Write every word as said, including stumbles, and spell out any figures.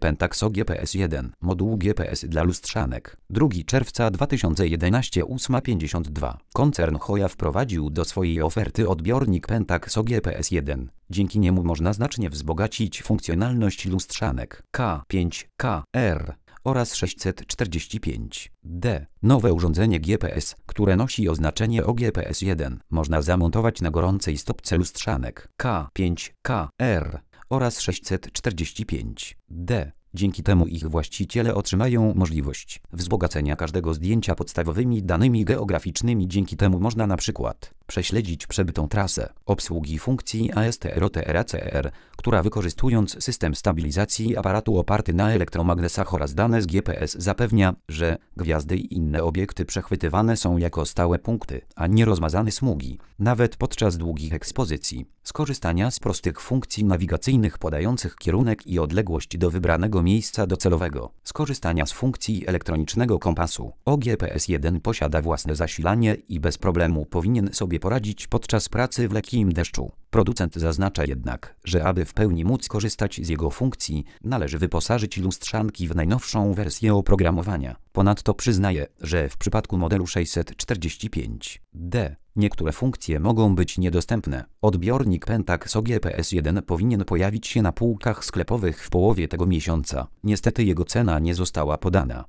Pentax G P S jeden. Moduł G P S dla lustrzanek. drugiego czerwca dwa tysiące jedenastego ósma pięćdziesiąt dwa. Koncern Hoya wprowadził do swojej oferty odbiornik Pentax G P S jeden. Dzięki niemu można znacznie wzbogacić funkcjonalność lustrzanek K pięć K R oraz sześćset czterdzieści pięć D. Nowe urządzenie G P S, które nosi oznaczenie O G P S jeden, można zamontować na gorącej stopce lustrzanek K pięć K R oraz sześćset czterdzieści pięć D. Dzięki temu ich właściciele otrzymają możliwość wzbogacenia każdego zdjęcia podstawowymi danymi geograficznymi. Dzięki temu można na przykład prześledzić przebytą trasę, obsługi funkcji A S T R O T R A C R, która wykorzystując system stabilizacji aparatu oparty na elektromagnesach oraz dane z G P S zapewnia, że gwiazdy i inne obiekty przechwytywane są jako stałe punkty, a nie rozmazane smugi, nawet podczas długich ekspozycji. Skorzystania z prostych funkcji nawigacyjnych podających kierunek i odległość do wybranego miejsca docelowego. Skorzystania z funkcji elektronicznego kompasu. O G P S jeden posiada własne zasilanie i bez problemu powinien sobie poradzić podczas pracy w lekkim deszczu. Producent zaznacza jednak, że aby w pełni móc korzystać z jego funkcji, należy wyposażyć lustrzanki w najnowszą wersję oprogramowania. Ponadto przyznaje, że w przypadku modelu sześćset czterdzieści pięć D niektóre funkcje mogą być niedostępne. Odbiornik Pentax G P S jeden powinien pojawić się na półkach sklepowych w połowie tego miesiąca. Niestety jego cena nie została podana.